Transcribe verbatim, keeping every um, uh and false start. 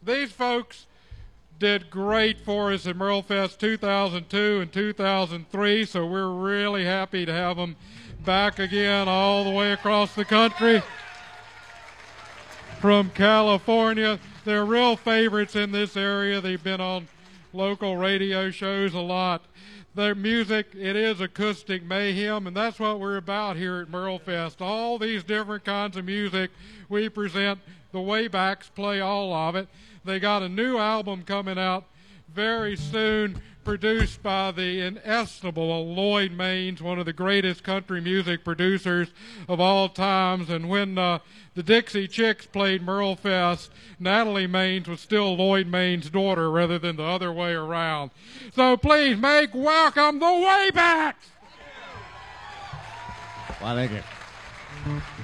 these folks did great for us at Merle Fest two thousand two and two thousand three, so we're really happy to have them back again all the way across the country from California. They're real favorites in this area. They've been on local radio shows a lot. Their music, it is acoustic mayhem, and that's what we're about here at Merle Fest. All these different kinds of music we present. The Waybacks play all of it. They got a new album coming out very soon, produced by the inestimable Lloyd Maines, one of the greatest country music producers of all times. And when uh, the Dixie Chicks played Merle Fest, Natalie Maines was still Lloyd Maines' daughter rather than the other way around. So please make welcome the Waybacks! Well, thank you.